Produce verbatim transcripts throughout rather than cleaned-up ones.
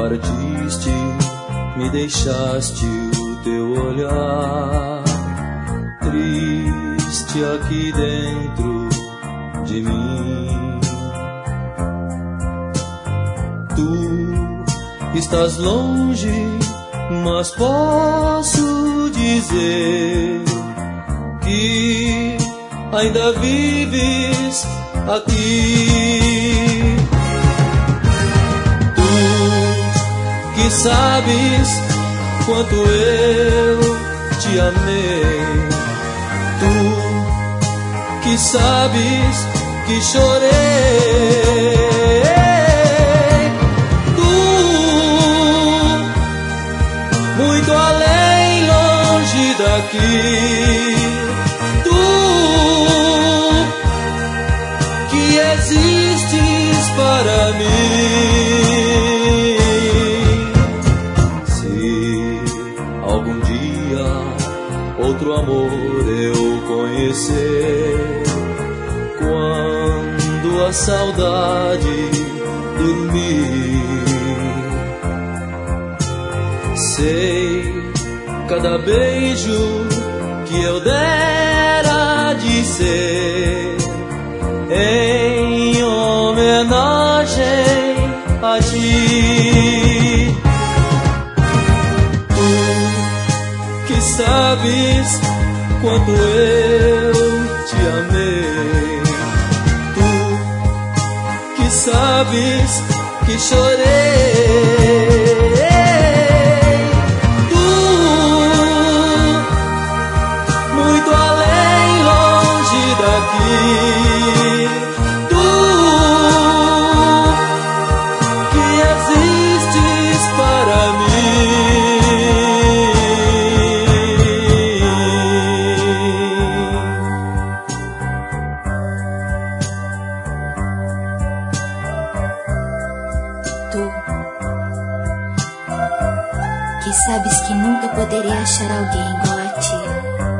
partiste, me deixaste o teu olhar triste aqui dentro de mim. Tu estás longe, mas posso dizer que ainda vives aqui. Tu que sabes quanto eu te amei, tu que sabes que chorei, tu muito além, longe daqui, tu que existes para mim. Se algum dia outro amor eu conhecer, quando a saudade dormir, sei cada beijo que eu dera de ser em homenagem a ti. Tu que sabes quanto eu te amei, tu que sabes que chorei, tu que existes para mim. Tu que sabes que nunca poderia achar alguém igual a ti,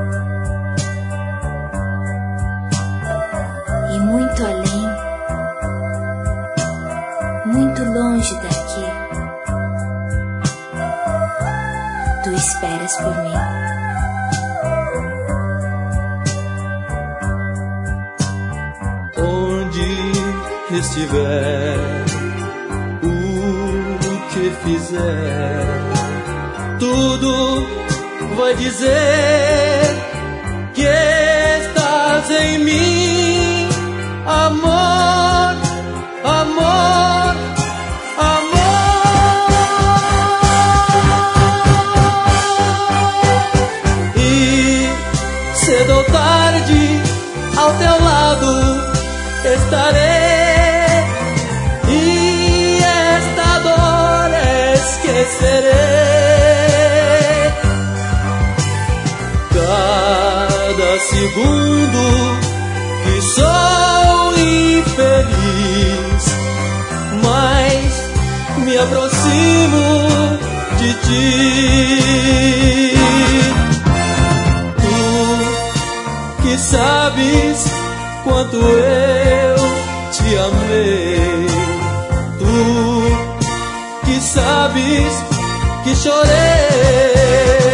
muito além, muito longe daqui, tu esperas por mim. Onde estiver, o que fizer, tudo vai dizer que estás em mim. Amor, amor, amor. E cedo ou tarde ao teu lado estarei, e esta dor esquecerei. Cada segundo que sou infeliz, mas me aproximo de ti. Tu que sabes quanto eu te amei, tu que sabes que chorei,